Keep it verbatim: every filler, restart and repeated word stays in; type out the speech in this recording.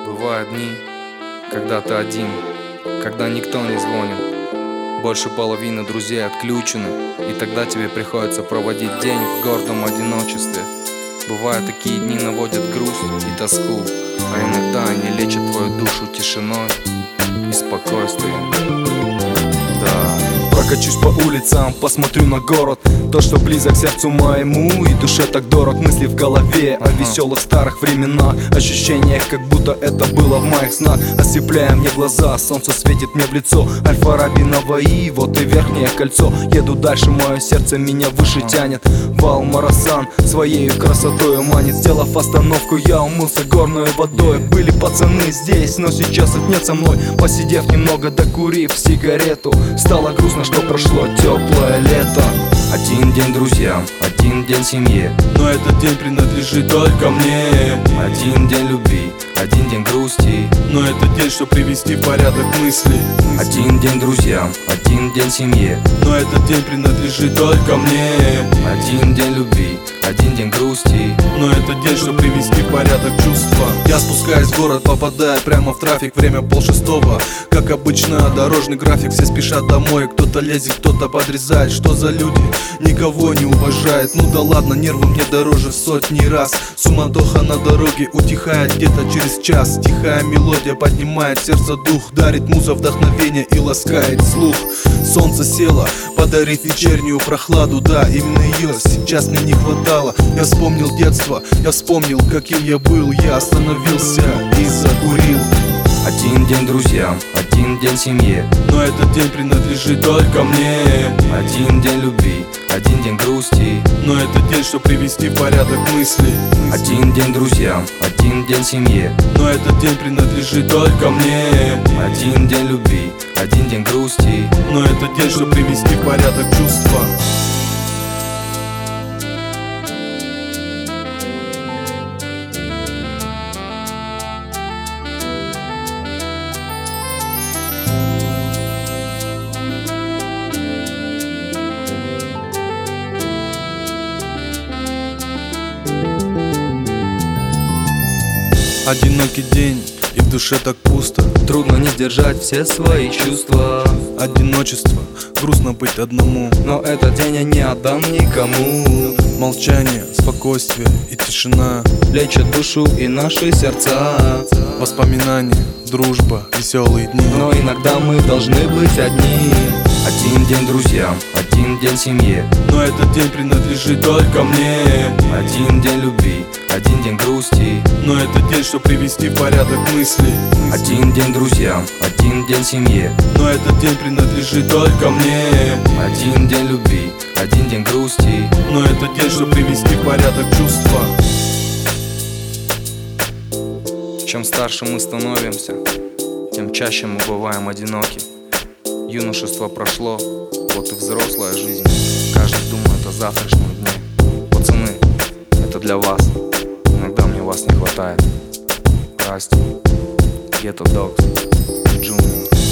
Бывают дни, когда ты один, когда никто не звонит, больше половины друзей отключены, и тогда тебе приходится проводить день в гордом одиночестве. Бывают такие дни, наводят грусть и тоску, а иногда они лечат твою душу тишиной и спокойствием. Прокачусь по улицам, посмотрю на город, то, что близок к сердцу моему и душе так дорог. Мысли в голове о веселых старых временах, ощущениях, как будто это было в моих снах. Ослепляя мне глаза, солнце светит мне в лицо. Аль-Фараби, Наваи, вот и верхнее кольцо. Еду дальше, мое сердце меня выше тянет. Вал Марасан своей красотой манит. Сделав остановку, я умылся горной водой. Были пацаны здесь, но сейчас их нет со мной. Посидев немного, докурив сигарету, стало грустно, что прошло теплое лето. Один день друзьям, один день семье, но этот день принадлежит только мне. Один день любви, один день грусти, но этот день, чтобы привести в порядок мысли. Один день друзьям, один день семье, но этот день принадлежит только мне. Один день любви, один день грусти, но этот день, чтобы привести в порядок чувства. Я спускаюсь в город, попадая прямо в трафик. Время полшестого, как обычно, дорожный график. Все спешат домой, кто-то лезет, кто-то подрезает. Что за люди? Никого не уважает. Ну да ладно, нервы мне дороже в сотни раз. Суматоха на дороге утихает где-то через час. Тихая мелодия поднимает сердце дух, дарит муза вдохновение и ласкает слух. Солнце село, подарив вечернюю прохладу. Да, именно ее сейчас мне не хватало. Я вспомнил детство, я вспомнил, каким я был. Я остановился и закурил. Один день друзьям, один день семье, но этот день принадлежит только мне. Один день любви, один день грусти, но этот день, чтобы привести в порядок мысли. Один день друзьям, один день семье, но этот день принадлежит только мне. Один день любви, один день грусти, но этот день, чтобы привести в порядок чувства. Одинокий день, и в душе так пусто. Трудно не сдержать все свои чувства. Одиночество, грустно быть одному, но этот день я не отдам никому. Молчание, спокойствие и тишина лечат душу и наши сердца. Воспоминания, дружба, веселые дни, но иногда мы должны быть одни. Один день друзьям, один день семье, но этот день принадлежит только мне. Один день любви, один день грусти, но этот день, чтобы привести в порядок мысли. Один день друзьям, один день семье, но этот день принадлежит только мне. Один день любви, один день грусти, но этот день, чтобы привести в порядок чувства. Чем старше мы становимся, тем чаще мы бываем одиноки. Юношество прошло, вот и взрослая жизнь. Каждый думает о завтрашнем дне. Пацаны, это для вас. Иногда мне вас не хватает. Расти, Ghetto Dogs, Junior.